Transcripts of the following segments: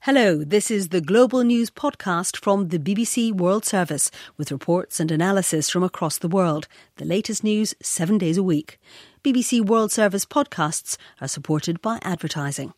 Hello, this is the Global News podcast from the BBC World Service with reports and analysis from across the world. The latest news 7 days a week. BBC World Service podcasts are supported by advertising.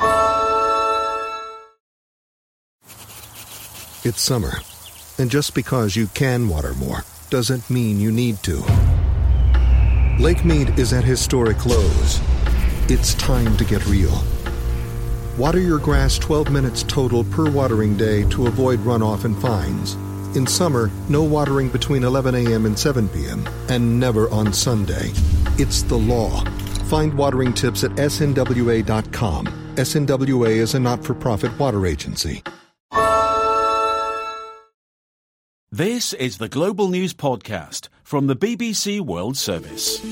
It's summer, and just because you can water more doesn't mean you need to. Lake Mead is at historic lows. It's time to get real. Water your grass 12 minutes total per watering day to avoid runoff and fines. In summer, no watering between 11 a.m. and 7 p.m. and never on Sunday. It's the law. Find watering tips at snwa.com. SNWA is a not-for-profit water agency. This is the Global News Podcast from the BBC World Service.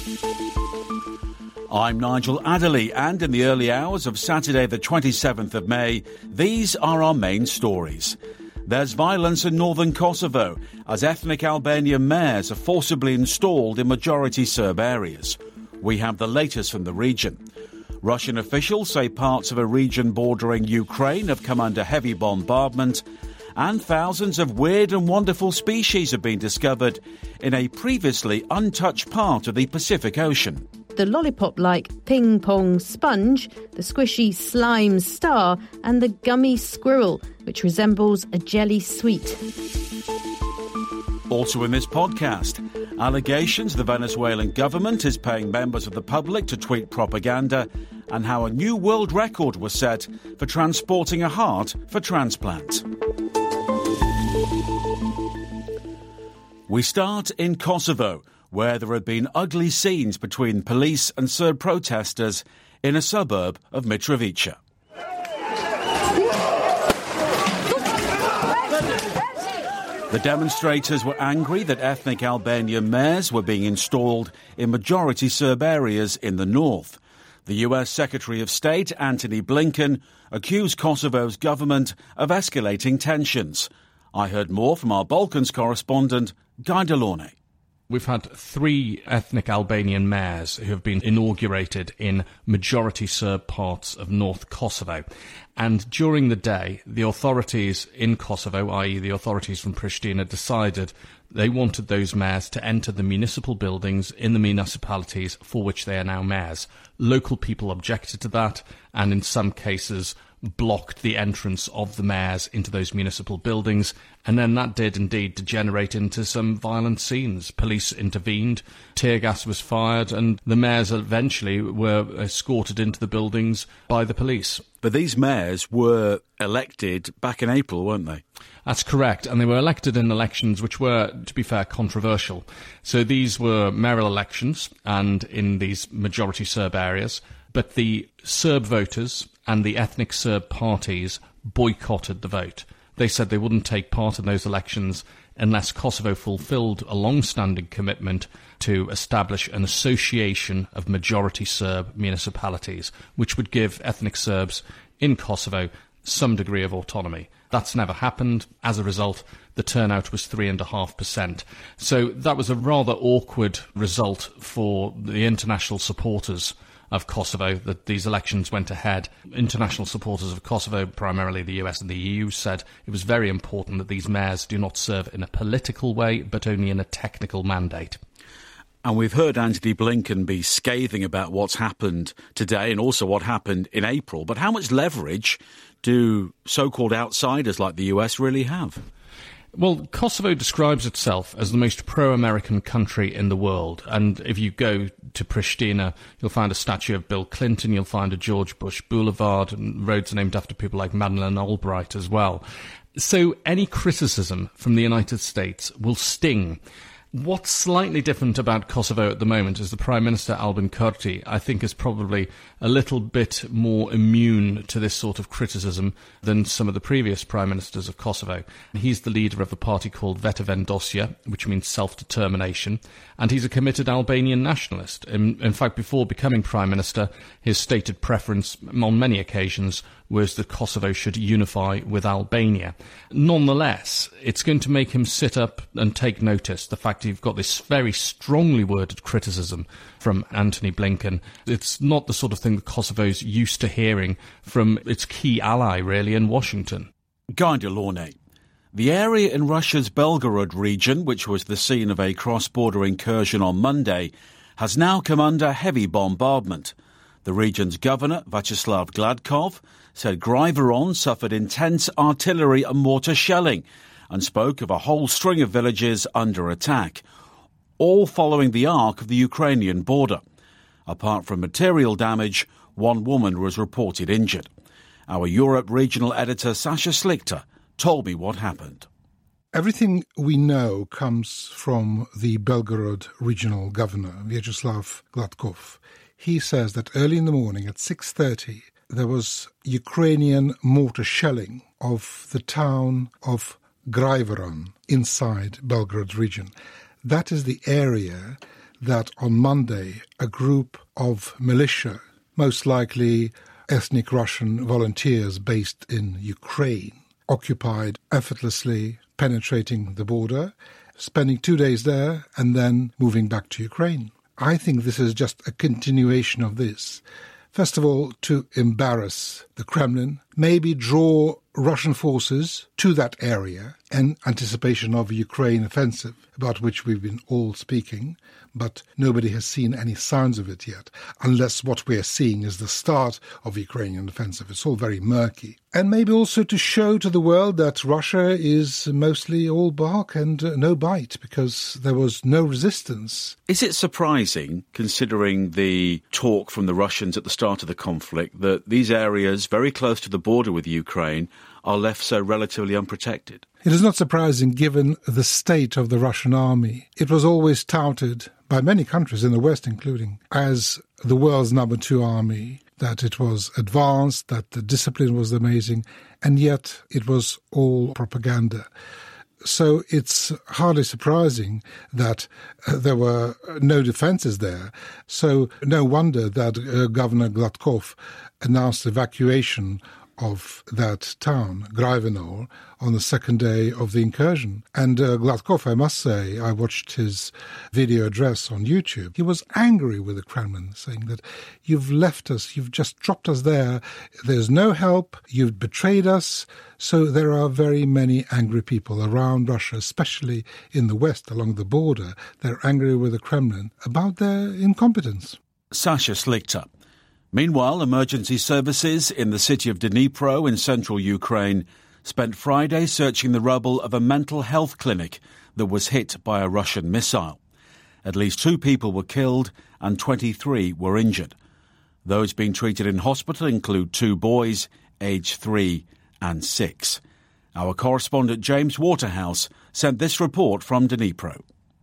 I'm Nigel Adderley, and in the early hours of Saturday the 27th of May, these are our main stories. There's violence in northern Kosovo as ethnic Albanian mayors are forcibly installed in majority Serb areas. We have the latest from the region. Russian officials say parts of a region bordering Ukraine have come under heavy bombardment, and thousands of weird and wonderful species have been discovered in a previously untouched part of the Pacific Ocean. The lollipop-like ping-pong sponge, the squishy slime star and the gummy squirrel, which resembles a jelly sweet. Also in this podcast, allegations the Venezuelan government is paying members of the public to tweet propaganda, and how a new world record was set for transporting a heart for transplant. We start in Kosovo, where there have been ugly scenes between police and Serb protesters in a suburb of Mitrovica. The demonstrators were angry that ethnic Albanian mayors were being installed in majority Serb areas in the north. The US Secretary of State, Antony Blinken, accused Kosovo's government of escalating tensions. I heard more from our Balkans correspondent, Guy Delaunay. We've had 3 ethnic Albanian mayors who have been inaugurated in majority Serb parts of North Kosovo. And during the day, the authorities in Kosovo, i.e. the authorities from Pristina, decided they wanted those mayors to enter the municipal buildings in the municipalities for which they are now mayors. Local people objected to that, and in some cases blocked the entrance of the mayors into those municipal buildings, and then that did indeed degenerate into some violent scenes. Police intervened, tear gas was fired, and the mayors eventually were escorted into the buildings by the police. But these mayors were elected back in April, weren't they? That's correct, and they were elected in elections which were, to be fair, controversial. So these were mayoral elections, and in these majority Serb areas, but the Serb voters and the ethnic Serb parties boycotted the vote. They said they wouldn't take part in those elections unless Kosovo fulfilled a long-standing commitment to establish an association of majority Serb municipalities, which would give ethnic Serbs in Kosovo some degree of autonomy. That's never happened. As a result, the turnout was 3.5%. So that was a rather awkward result for the international supporters of Kosovo, that these elections went ahead. International supporters of Kosovo, primarily the US and the EU, said it was very important that these mayors do not serve in a political way, but only in a technical mandate. And we've heard Antony Blinken be scathing about what's happened today and also what happened in April. But how much leverage do so-called outsiders like the US really have? Well, Kosovo describes itself as the most pro-American country in the world. And if you go to Pristina, you'll find a statue of Bill Clinton, you'll find a George Bush Boulevard, and roads named after people like Madeleine Albright as well. So any criticism from the United States will sting. What's slightly different about Kosovo at the moment is the Prime Minister, Albin Kurti, I think is probably a little bit more immune to this sort of criticism than some of the previous Prime Ministers of Kosovo. He's the leader of a party called Vetëvendosja, which means self-determination, and he's a committed Albanian nationalist. In fact, before becoming Prime Minister, his stated preference on many occasions was that Kosovo should unify with Albania. Nonetheless, it's going to make him sit up and take notice. The fact you've got this very strongly worded criticism from Antony Blinken. It's not the sort of thing that Kosovo's used to hearing from its key ally, really, in Washington. Guy Delaunay. The area in Russia's Belgorod region, which was the scene of a cross-border incursion on Monday, has now come under heavy bombardment. The region's governor, Vyacheslav Gladkov, said Gryveron suffered intense artillery and mortar shelling and spoke of a whole string of villages under attack, all following the arc of the Ukrainian border. Apart from material damage, one woman was reported injured. Our Europe regional editor Sasha Slichter told me what happened. Everything we know comes from the Belgorod regional governor, Vyacheslav Gladkov. He says that early in the morning at 6:30, there was Ukrainian mortar shelling of the town of Gryveron inside Belgorod region. That is the area that on Monday a group of militia, most likely ethnic Russian volunteers based in Ukraine, occupied effortlessly, penetrating the border, spending 2 days there and then moving back to Ukraine. I think this is just a continuation of this. First of all, to embarrass the Kremlin, maybe draw Russian forces to that area in anticipation of a Ukraine offensive, about which we've been all speaking, but nobody has seen any signs of it yet, unless what we are seeing is the start of the Ukrainian offensive. It's all very murky. And maybe also to show to the world that Russia is mostly all bark and no bite, because there was no resistance. Is it surprising, considering the talk from the Russians at the start of the conflict, that these areas very close to the border with Ukraine are left so relatively unprotected? It is not surprising given the state of the Russian army. It was always touted by many countries in the West, including, as the world's number 2 army, that it was advanced, that the discipline was amazing, and yet it was all propaganda. So it's hardly surprising that there were no defences there. So no wonder that Governor Gladkov announced evacuation of that town, Gryvenor, on the second day of the incursion. And Gladkov, I must say, I watched his video address on YouTube. He was angry with the Kremlin, saying that you've left us, you've just dropped us there, there's no help, you've betrayed us. So there are very many angry people around Russia, especially in the West along the border. They're angry with the Kremlin about their incompetence. Sasha Slichter. Meanwhile, emergency services in the city of Dnipro in central Ukraine spent Friday searching the rubble of a mental health clinic that was hit by a Russian missile. At least 2 people were killed and 23 were injured. Those being treated in hospital include 2 boys, aged 3 and 6. Our correspondent James Waterhouse sent this report from Dnipro.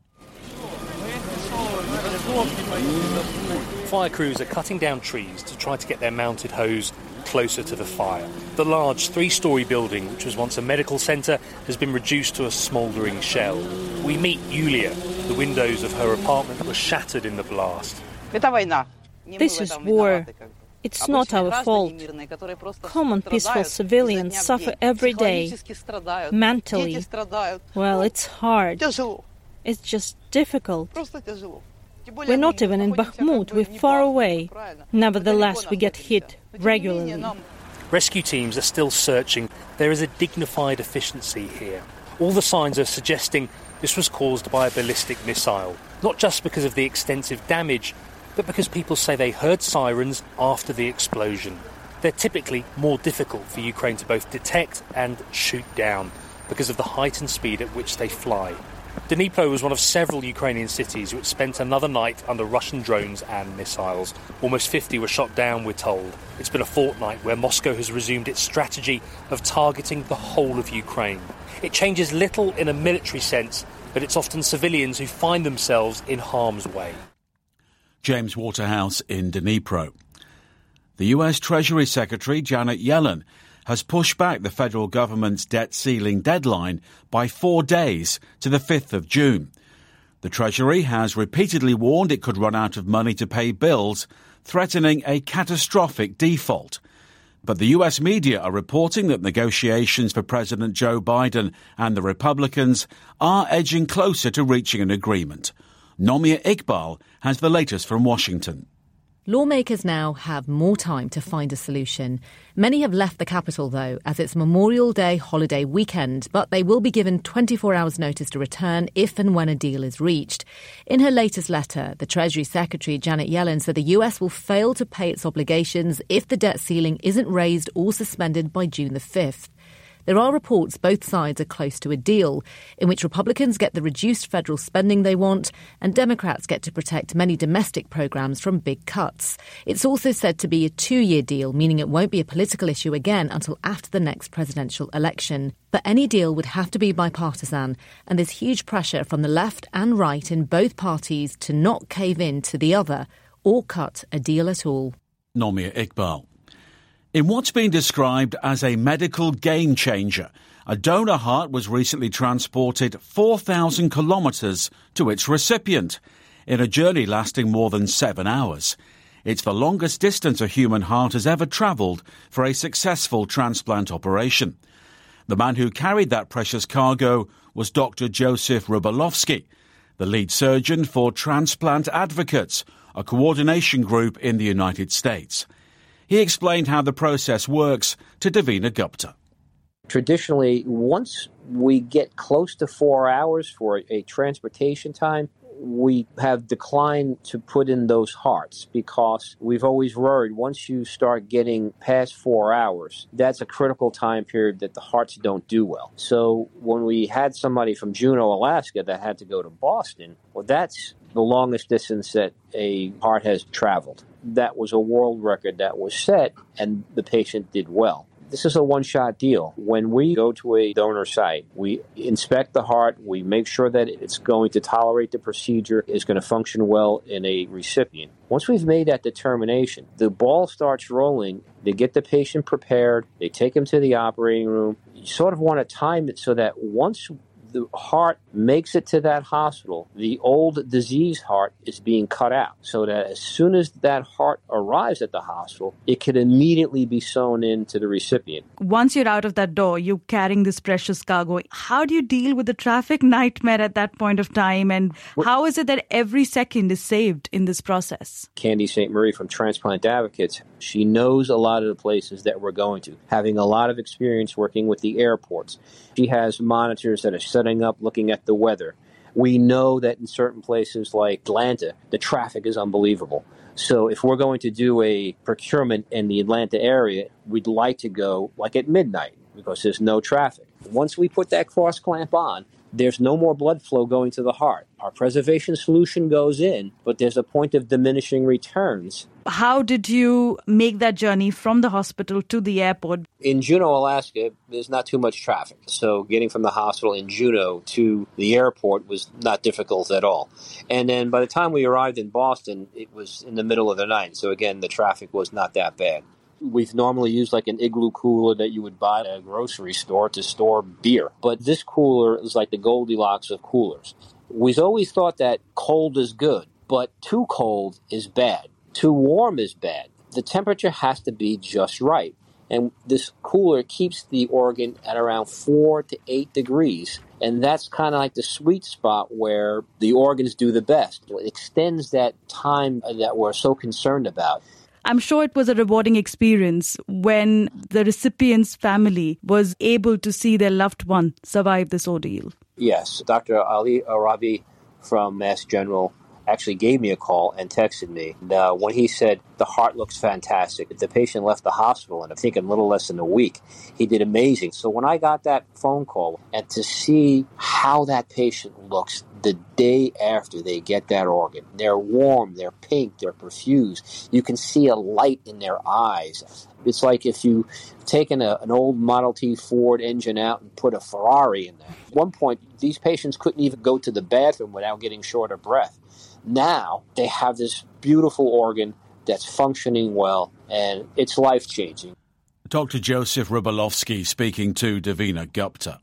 Fire crews are cutting down trees to try to get their mounted hose closer to the fire. The large 3-storey building, which was once a medical centre, has been reduced to a smouldering shell. We meet Yulia. The windows of her apartment were shattered in the blast. This is war. It's not our fault. Common peaceful civilians suffer every day. Mentally. Well, it's hard. It's just difficult. We're not even in Bakhmut, we're far away. Nevertheless, we get hit regularly. Rescue teams are still searching. There is a dignified efficiency here. All the signs are suggesting this was caused by a ballistic missile, not just because of the extensive damage, but because people say they heard sirens after the explosion. They're typically more difficult for Ukraine to both detect and shoot down because of the height and speed at which they fly. Dnipro was one of several Ukrainian cities which spent another night under Russian drones and missiles. Almost 50 were shot down, we're told. It's been a fortnight where Moscow has resumed its strategy of targeting the whole of Ukraine. It changes little in a military sense, but it's often civilians who find themselves in harm's way. James Waterhouse in Dnipro. The US Treasury Secretary Janet Yellen has pushed back the federal government's debt ceiling deadline by 4 days to the 5th of June. The Treasury has repeatedly warned it could run out of money to pay bills, threatening a catastrophic default. But the US media are reporting that negotiations for President Joe Biden and the Republicans are edging closer to reaching an agreement. Nomia Iqbal has the latest from Washington. Lawmakers now have more time to find a solution. Many have left the capital, though, as it's Memorial Day holiday weekend, but they will be given 24 hours notice to return if and when a deal is reached. In her latest letter, the Treasury Secretary Janet Yellen said the US will fail to pay its obligations if the debt ceiling isn't raised or suspended by June the 5th. There are reports both sides are close to a deal, in which Republicans get the reduced federal spending they want and Democrats get to protect many domestic programs from big cuts. It's also said to be a 2-year deal, meaning it won't be a political issue again until after the next presidential election. But any deal would have to be bipartisan, and there's huge pressure from the left and right in both parties to not cave in to the other or cut a deal at all. Nomia Iqbal. In what's been described as a medical game changer, a donor heart was recently transported 4,000 kilometres to its recipient in a journey lasting more than 7 hours. It's the longest distance a human heart has ever travelled for a successful transplant operation. The man who carried that precious cargo was Dr. Joseph Rubalowski, the lead surgeon for Transplant Advocates, a coordination group in the United States. He explained how the process works to Davina Gupta. Traditionally, once we get close to 4 hours for a transportation time, we have declined to put in those hearts because we've always worried once you start getting past 4 hours, that's a critical time period that the hearts don't do well. So when we had somebody from Juneau, Alaska that had to go to Boston, well, that's the longest distance that a heart has traveled. That was a world record that was set, and the patient did well. This is a one-shot deal. When we go to a donor site, we inspect the heart, we make sure that it's going to tolerate the procedure, is going to function well in a recipient. Once we've made that determination, the ball starts rolling. They get the patient prepared, they take him to the operating room. You sort of want to time it so that once the heart makes it to that hospital, the old diseased heart is being cut out so that as soon as that heart arrives at the hospital, it can immediately be sewn into the recipient. Once you're out of that door, you're carrying this precious cargo. How do you deal with the traffic nightmare at that point of time? And how is it that every second is saved in this process? Candy St. Marie from Transplant Advocates, she knows a lot of the places that we're going to, having a lot of experience working with the airports. She has monitors that are setting up, looking at the weather. We know that in certain places like Atlanta, the traffic is unbelievable. So if we're going to do a procurement in the Atlanta area, we'd like to go like at midnight because there's no traffic. Once we put that cross clamp on, there's no more blood flow going to the heart. Our preservation solution goes in, but there's a point of diminishing returns. How did you make that journey from the hospital to the airport? In Juneau, Alaska, there's not too much traffic. So getting from the hospital in Juneau to the airport was not difficult at all. And then by the time we arrived in Boston, it was in the middle of the night. So again, the traffic was not that bad. We've normally used like an igloo cooler that you would buy at a grocery store to store beer. But this cooler is like the Goldilocks of coolers. We've always thought that cold is good, but too cold is bad. Too warm is bad. The temperature has to be just right. And this cooler keeps the organ at around 4 to 8 degrees. And that's kind of like the sweet spot where the organs do the best. It extends that time that we're so concerned about. I'm sure it was a rewarding experience when the recipient's family was able to see their loved one survive this ordeal. Yes, Dr. Ali Arabi from Mass General actually gave me a call and texted me. When he said, the heart looks fantastic, the patient left the hospital in, I think, in a little less than a week. He did amazing. So when I got that phone call and to see how that patient looks the day after they get that organ, they're warm, they're pink, they're perfused. You can see a light in their eyes. It's like if you taken an old Model T Ford engine out and put a Ferrari in there. At one point, these patients couldn't even go to the bathroom without getting short of breath. Now they have this beautiful organ that's functioning well, and it's life-changing. Dr. Joseph Rubalowski speaking to Davina Gupta.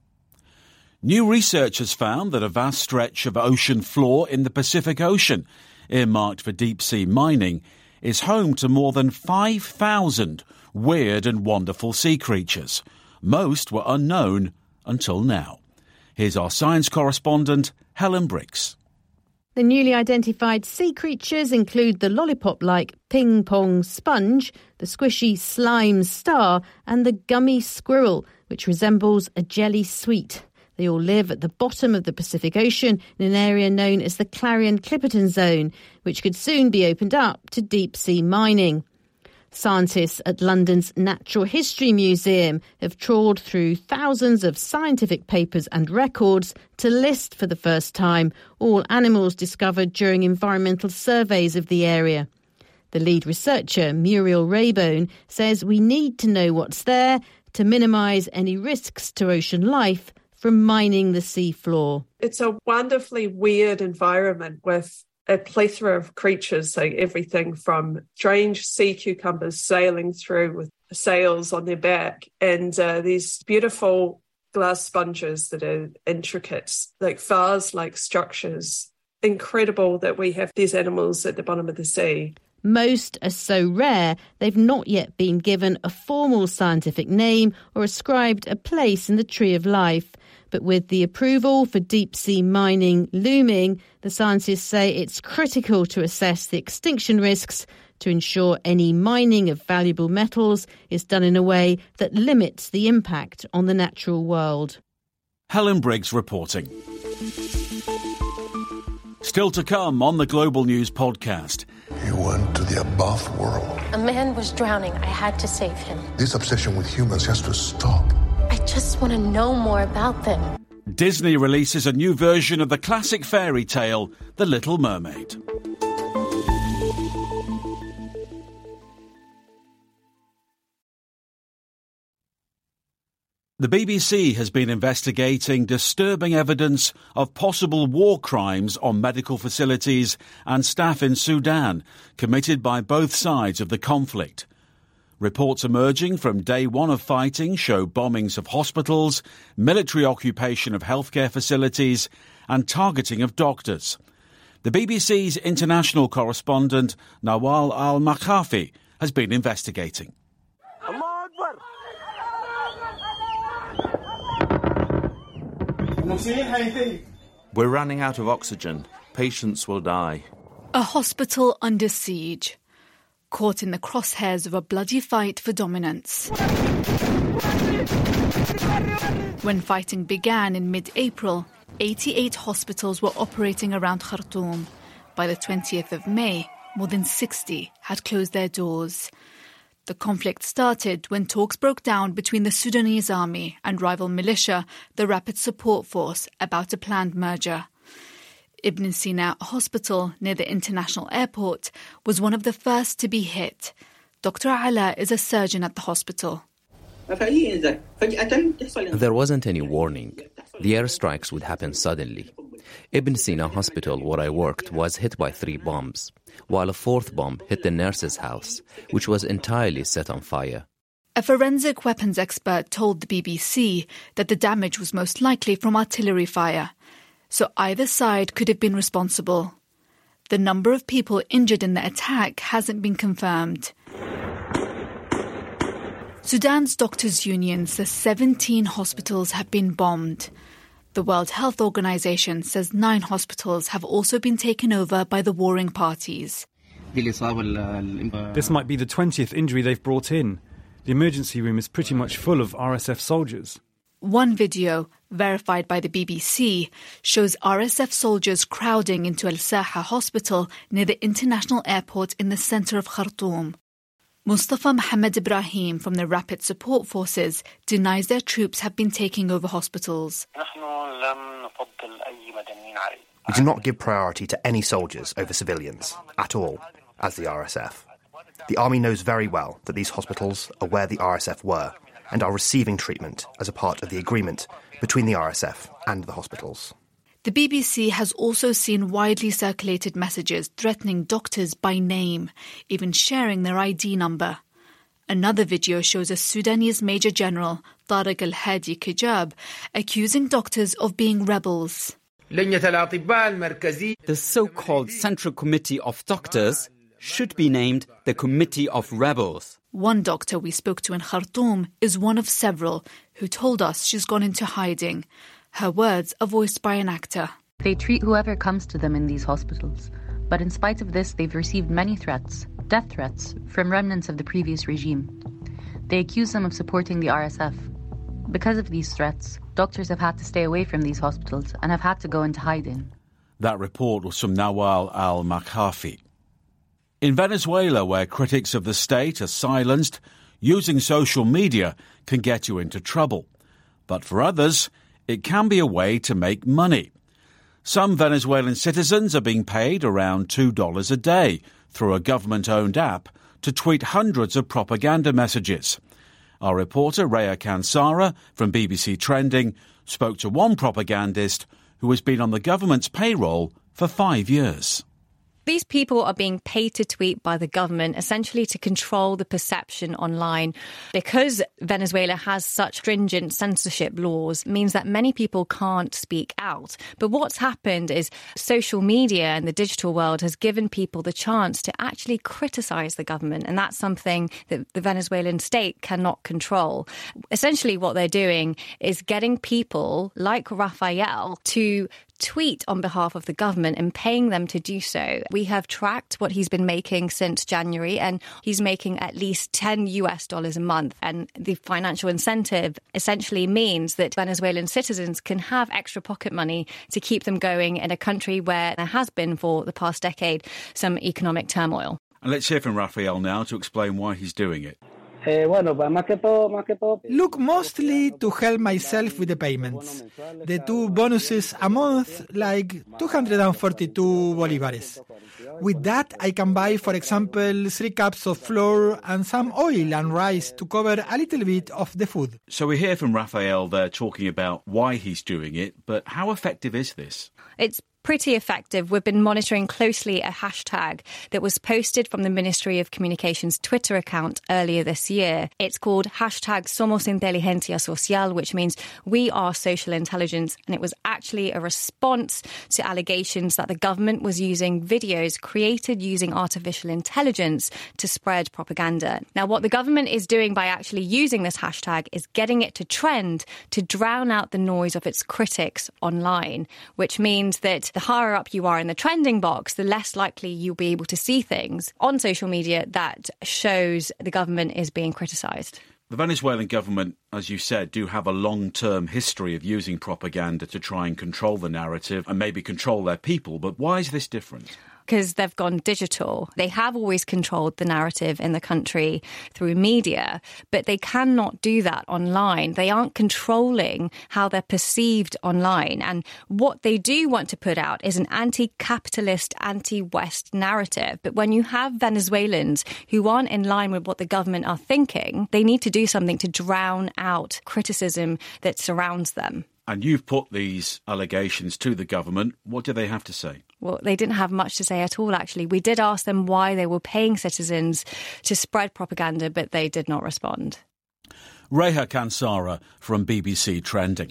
New research has found that a vast stretch of ocean floor in the Pacific Ocean, earmarked for deep-sea mining, is home to more than 5,000 weird and wonderful sea creatures. Most were unknown until now. Here's our science correspondent, Helen Briggs. The newly identified sea creatures include the lollipop-like ping-pong sponge, the squishy slime star and the gummy squirrel, which resembles a jelly sweet. They all live at the bottom of the Pacific Ocean in an area known as the Clarion-Clipperton Zone, which could soon be opened up to deep-sea mining. Scientists at London's Natural History Museum have trawled through thousands of scientific papers and records to list for the first time all animals discovered during environmental surveys of the area. The lead researcher, Muriel Raybone, says we need to know what's there to minimise any risks to ocean life from mining the seafloor. It's a wonderfully weird environment with a plethora of creatures, like everything from strange sea cucumbers sailing through with sails on their back and these beautiful glass sponges that are intricate, like vase-like structures. Incredible that we have these animals at the bottom of the sea. Most are so rare they've not yet been given a formal scientific name or ascribed a place in the tree of life. But with the approval for deep-sea mining looming, the scientists say it's critical to assess the extinction risks to ensure any mining of valuable metals is done in a way that limits the impact on the natural world. Helen Briggs reporting. Still to come on the Global News podcast. You went to the above world. A man was drowning. I had to save him. This obsession with humans has to stop. I just want to know more about them. Disney releases a new version of the classic fairy tale, The Little Mermaid. The BBC has been investigating disturbing evidence of possible war crimes on medical facilities and staff in Sudan, committed by both sides of the conflict. Reports emerging from day one of fighting show bombings of hospitals, military occupation of healthcare facilities and targeting of doctors. The BBC's international correspondent Nawal Al-Makhafi has been investigating. We're running out of oxygen. Patients will die. A hospital under siege, caught in the crosshairs of a bloody fight for dominance. When fighting began in mid-April, 88 hospitals were operating around Khartoum. By the 20th of May, more than 60 had closed their doors. The conflict started when talks broke down between the Sudanese army and rival militia, the Rapid Support Force, about a planned merger. Ibn Sina Hospital, near the international airport, was one of the first to be hit. Dr. Ala is a surgeon at the hospital. There wasn't any warning. The airstrikes would happen suddenly. Ibn Sina Hospital, where I worked, was hit by 3 bombs, while a 4th bomb hit the nurse's house, which was entirely set on fire. A forensic weapons expert told the BBC that the damage was most likely from artillery fire, so either side could have been responsible. The number of people injured in the attack hasn't been confirmed. Sudan's doctors' union says 17 hospitals have been bombed. The World Health Organization says 9 hospitals have also been taken over by the warring parties. This might be the 20th injury they've brought in. The emergency room is pretty much full of RSF soldiers. One video, verified by the BBC, shows RSF soldiers crowding into El Saha Hospital near the international airport in the centre of Khartoum. Mustafa Mohammed Ibrahim from the Rapid Support Forces denies their troops have been taking over hospitals. We do not give priority to any soldiers over civilians, at all, as the RSF. The army knows very well that these hospitals are where the RSF were and are receiving treatment as a part of the agreement between the RSF and the hospitals. The BBC has also seen widely circulated messages threatening doctors by name, even sharing their ID number. Another video shows a Sudanese Major General, Tariq al-Hadi Kijab, accusing doctors of being rebels. The so-called Central Committee of Doctors should be named the Committee of Rebels. One doctor we spoke to in Khartoum is one of several who told us she's gone into hiding. Her words are voiced by an actor. They treat whoever comes to them in these hospitals. But in spite of this, they've received many threats, death threats, from remnants of the previous regime. They accuse them of supporting the RSF. Because of these threats, doctors have had to stay away from these hospitals and have had to go into hiding. That report was from Nawal al-Makhafi. In Venezuela, where critics of the state are silenced, using social media can get you into trouble. But for others, it can be a way to make money. Some Venezuelan citizens are being paid around $2 a day through a government-owned app to tweet hundreds of propaganda messages. Our reporter, Rhea Kansara from BBC Trending, spoke to one propagandist who has been on the government's payroll for 5 years. These people are being paid to tweet by the government, essentially to control the perception online. Because Venezuela has such stringent censorship laws, means that many people can't speak out. But what's happened is social media and the digital world has given people the chance to actually criticize the government. And that's something that the Venezuelan state cannot control. Essentially, what they're doing is getting people like Rafael to tweet on behalf of the government and paying them to do so. We have tracked what he's been making since January, and he's making at least $10 a month. And the financial incentive essentially means that Venezuelan citizens can have extra pocket money to keep them going in a country where there has been for the past decade some economic turmoil. And let's hear from Rafael now to explain why he's doing it. Look, mostly to help myself with the payments. The 2 bonuses a month, like 242 bolivares. With that, I can buy, for example, 3 cups of flour and some oil and rice to cover a little bit of the food. So we hear from Rafael there talking about why he's doing it, but how effective is this? It's pretty effective. We've been monitoring closely a hashtag that was posted from the Ministry of Communications Twitter account earlier this year. It's called hashtag Somos Inteligencia Social, which means we are social intelligence. And it was actually a response to allegations that the government was using videos created using artificial intelligence to spread propaganda. Now, what the government is doing by actually using this hashtag is getting it to trend to drown out the noise of its critics online, which means that the higher up you are in the trending box, the less likely you'll be able to see things on social media that shows the government is being criticised. The Venezuelan government, as you said, do have a long-term history of using propaganda to try and control the narrative and maybe control their people. But why is this different? Because they've gone digital. They have always controlled the narrative in the country through media, but they cannot do that online. They aren't controlling how they're perceived online. And what they do want to put out is an anti-capitalist, anti-West narrative. But when you have Venezuelans who aren't in line with what the government are thinking, they need to do something to drown out criticism that surrounds them. And you've put these allegations to the government. What do they have to say? Well, they didn't have much to say at all, actually. We did ask them why they were paying citizens to spread propaganda, but they did not respond. Rhea Kansara from BBC Trending.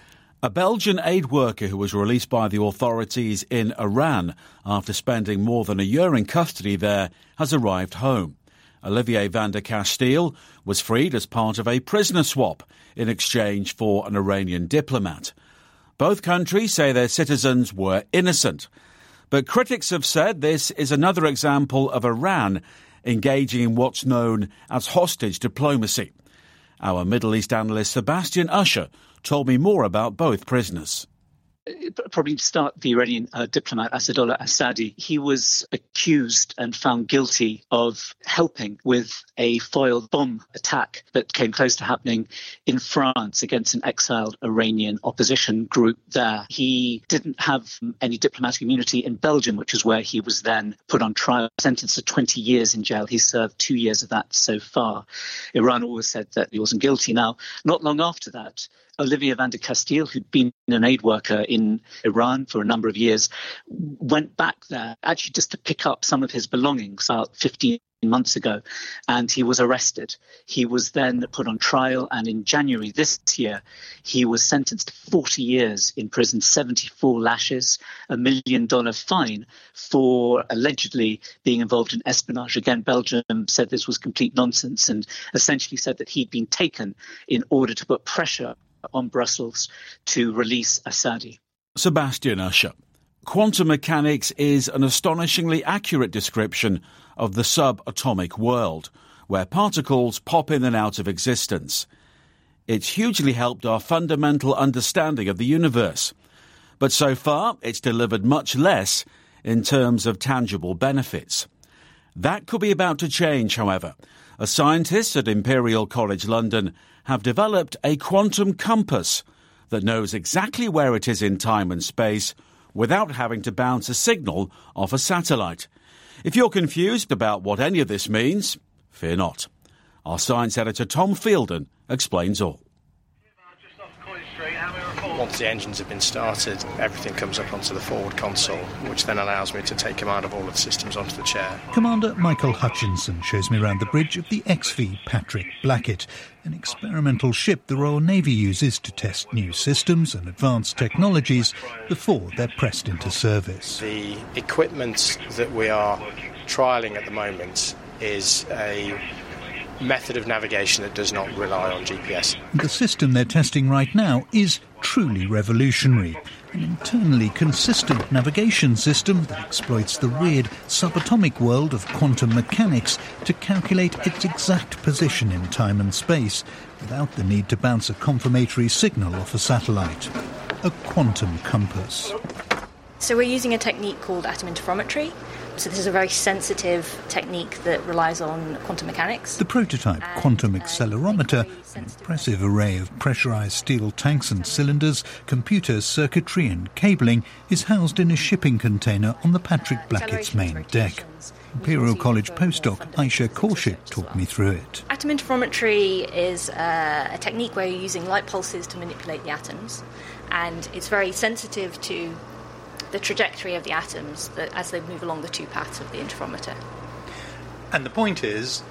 A Belgian aid worker who was released by the authorities in Iran after spending more than a year in custody there has arrived home. Olivier van der Castille was freed as part of a prisoner swap in exchange for an Iranian diplomat. Both countries say their citizens were innocent. But critics have said this is another example of Iran engaging in what's known as hostage diplomacy. Our Middle East analyst Sebastian Usher told me more about both prisoners. Probably start the Iranian diplomat Asadollah Assadi. He was accused and found guilty of helping with a foiled bomb attack that came close to happening in France against an exiled Iranian opposition group there. He didn't have any diplomatic immunity in Belgium, which is where he was then put on trial, sentenced to 20 years in jail. He served 2 years of that so far. Iran always said that he wasn't guilty. Now, not long after that, Olivier van der Castille, who'd been an aid worker in Iran for a number of years, went back there actually just to pick up some of his belongings, about 15 months ago, and he was arrested. He was then put on trial, and in January this year, he was sentenced to 40 years in prison, 74 lashes, $1 million fine for allegedly being involved in espionage. Again, Belgium said this was complete nonsense and essentially said that he'd been taken in order to put pressure on Brussels to release Assadi. Sebastian Usher. Quantum mechanics is an astonishingly accurate description of the subatomic world, where particles pop in and out of existence. It's hugely helped our fundamental understanding of the universe. But so far, it's delivered much less in terms of tangible benefits. That could be about to change, however. As scientists at Imperial College London have developed a quantum compass that knows exactly where it is in time and space without having to bounce a signal off a satellite. If you're confused about what any of this means, fear not. Our science editor Tom Fielden explains all. Once the engines have been started, everything comes up onto the forward console, which then allows me to take command of all of the systems onto the chair. Commander Michael Hutchinson shows me around the bridge of the XV Patrick Blackett, an experimental ship the Royal Navy uses to test new systems and advanced technologies before they're pressed into service. The equipment that we are trialling at the moment is a method of navigation that does not rely on GPS. The system they're testing right now is truly revolutionary. An internally consistent navigation system that exploits the weird subatomic world of quantum mechanics to calculate its exact position in time and space without the need to bounce a confirmatory signal off a satellite. A quantum compass. So we're using a technique called atom interferometry. So this is a very sensitive technique that relies on quantum mechanics. The prototype quantum accelerometer, an impressive array of pressurised steel tanks and cylinders, computers, circuitry and cabling, is housed in a shipping container on the Patrick Blackett's main deck. Imperial College postdoc Aisha Khorshid talked me through it. Atom interferometry is a technique where you're using light pulses to manipulate the atoms, and it's very sensitive to the trajectory of the atoms as they move along the two paths of the interferometer. And the point is,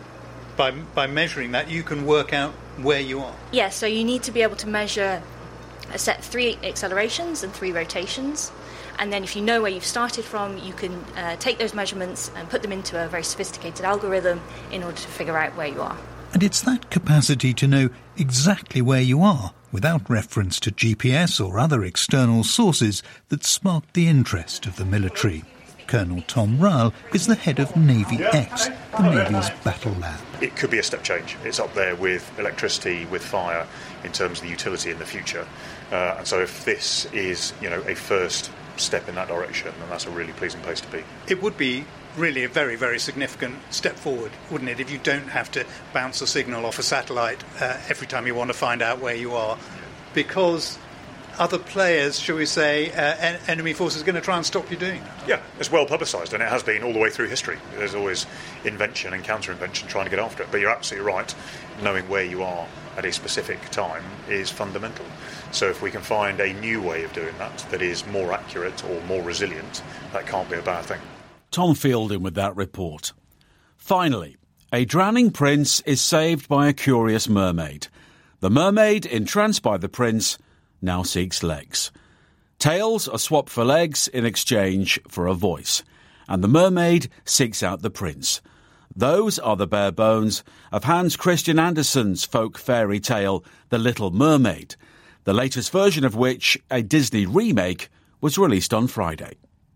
by measuring that, you can work out where you are. Yeah, so you need to be able to measure a set 3 accelerations and 3 rotations. And then if you know where you've started from, you can take those measurements and put them into a very sophisticated algorithm in order to figure out where you are. And it's that capacity to know exactly where you are, without reference to GPS or other external sources, that sparked the interest of the military. Colonel Tom Ryle is the head of Navy X, the Navy's battle lab. It could be a step change. It's up there with electricity, with fire, in terms of the utility in the future. And so if this is, a first step in that direction, then that's a really pleasing place to be. It would be really a very, very significant step forward, wouldn't it, if you don't have to bounce a signal off a satellite every time you want to find out where you are, because other players, shall we say, enemy forces are going to try and stop you doing that. Yeah, it's well publicised, and it has been all the way through history. There's always invention and counter-invention trying to get after it, but you're absolutely right. Knowing where you are at a specific time is fundamental. So if we can find a new way of doing that is more accurate or more resilient, that can't be a bad thing. Tom Fielden with that report. Finally, a drowning prince is saved by a curious mermaid. The mermaid, entranced by the prince, now seeks legs. Tails are swapped for legs in exchange for a voice, and the mermaid seeks out the prince. Those are the bare bones of Hans Christian Andersen's folk fairy tale, The Little Mermaid, the latest version of which, a Disney remake, was released on Friday.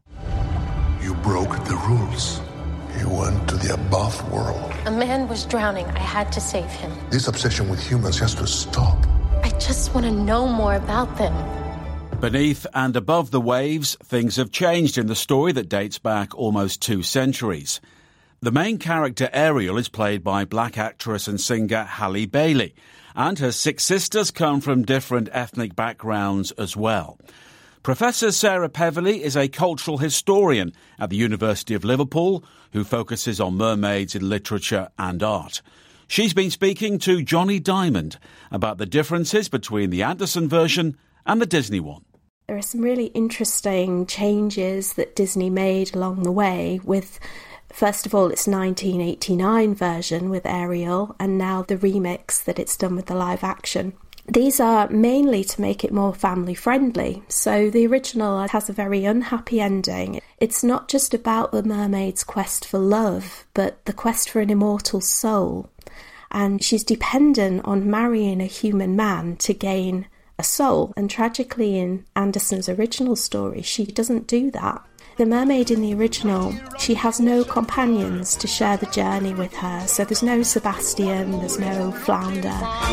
You broke the rules. You went to the above world. A man was drowning. I had to save him. This obsession with humans has to stop. I just want to know more about them. Beneath and above the waves, things have changed in the story that dates back almost 2 centuries. The main character, Ariel, is played by black actress and singer Halle Bailey, and her 6 sisters come from different ethnic backgrounds as well. Professor Sarah Peverley is a cultural historian at the University of Liverpool who focuses on mermaids in literature and art. She's been speaking to Johnny Diamond about the differences between the Andersen version and the Disney one. There are some really interesting changes that Disney made along the way with First of all, its 1989 version with Ariel, and now the remix that it's done with the live action. These are mainly to make it more family friendly. So the original has a very unhappy ending. It's not just about the mermaid's quest for love, but the quest for an immortal soul. And she's dependent on marrying a human man to gain a soul. And tragically, in Anderson's original story, she doesn't do that. The mermaid in the original, she has no companions to share the journey with her. So there's no Sebastian, there's no Flounder.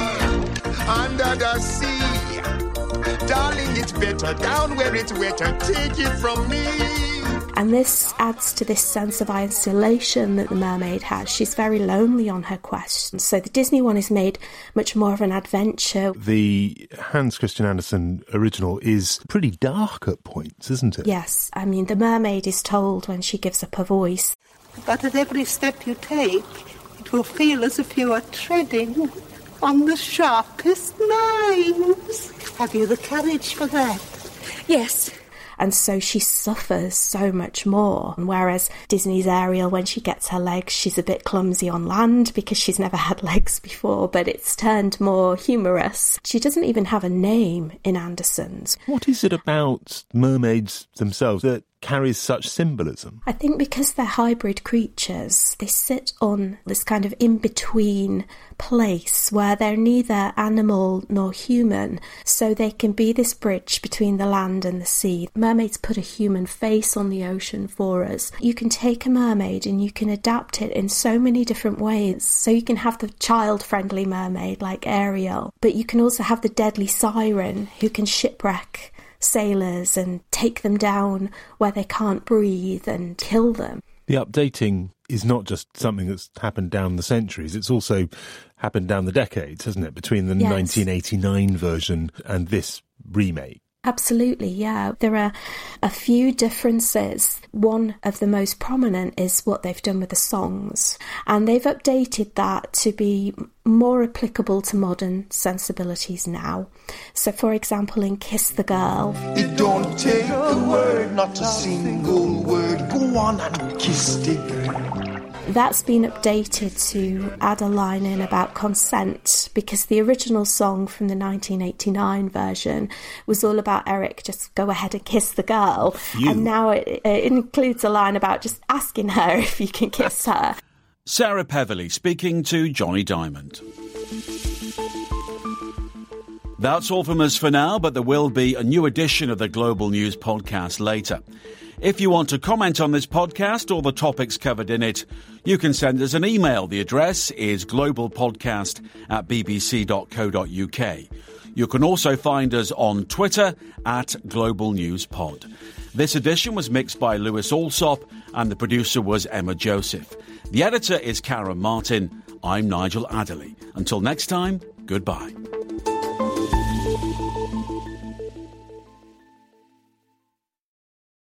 Under the sea, darling, it's better down where it's wetter. Take it from me. And this adds to this sense of isolation that the mermaid has. She's very lonely on her quest. So the Disney one is made much more of an adventure. The Hans Christian Andersen original is pretty dark at points, isn't it? Yes. I mean, the mermaid is told when she gives up her voice. But at every step you take, it will feel as if you are treading on the sharpest knives. Have you the courage for that? Yes. And so she suffers so much more. Whereas Disney's Ariel, when she gets her legs, she's a bit clumsy on land because she's never had legs before, but it's turned more humorous. She doesn't even have a name in Andersen's. What is it about mermaids themselves that carries such symbolism? I think because they're hybrid creatures, they sit on this kind of in-between place where they're neither animal nor human, so they can be this bridge between the land and the sea. Mermaids put a human face on the ocean for us. You can take a mermaid and you can adapt it in so many different ways. So you can have the child-friendly mermaid like Ariel, but you can also have the deadly siren who can shipwreck sailors and take them down where they can't breathe and kill them. The updating is not just something that's happened down the centuries, it's also happened down the decades, hasn't it, between the 1989 version and this remake? Absolutely, yeah. There are a few differences. One of the most prominent is what they've done with the songs. And they've updated that to be more applicable to modern sensibilities now. So, for example, in Kiss the Girl, It don't take a word, not a single word. Go on and kiss the girl. That's been updated to add a line in about consent, because the original song from the 1989 version was all about Eric, just go ahead and kiss the girl. And now it includes a line about just asking her if you can kiss her. Sarah Peverley speaking to Johnny Diamond. That's all from us for now, but there will be a new edition of the Global News podcast later. If you want to comment on this podcast or the topics covered in it, you can send us an email. The address is globalpodcast@bbc.co.uk. You can also find us on Twitter @GlobalNewsPod. This edition was mixed by Lewis Alsop and the producer was Emma Joseph. The editor is Karen Martin. I'm Nigel Adderley. Until next time, goodbye.